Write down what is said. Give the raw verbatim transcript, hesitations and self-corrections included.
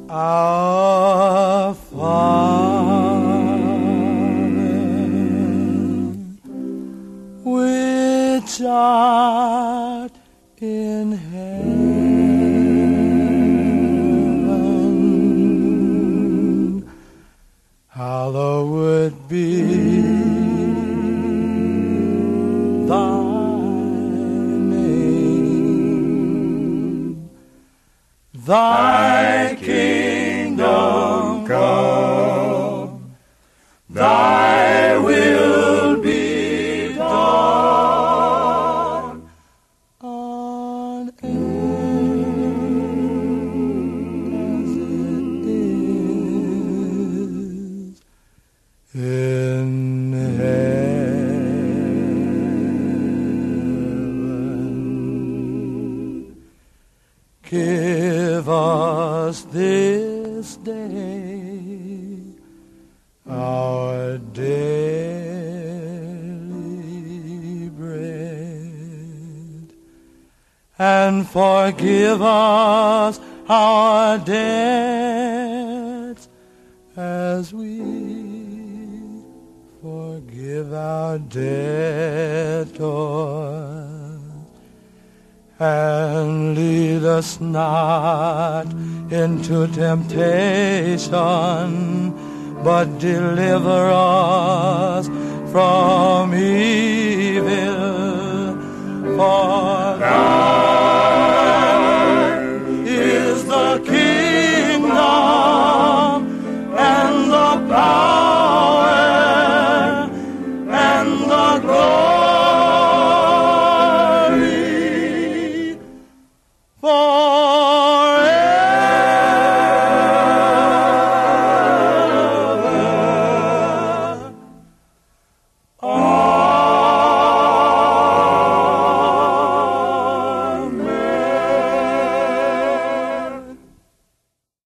Our Father, which art in heaven, hallowed be thy name. Thy kingdom come, thy will be done on earth as it is in heaven. Give us this day our daily bread, and forgive us our debts as we forgive our debtors. And lead us not into temptation, but deliver us from evil. For God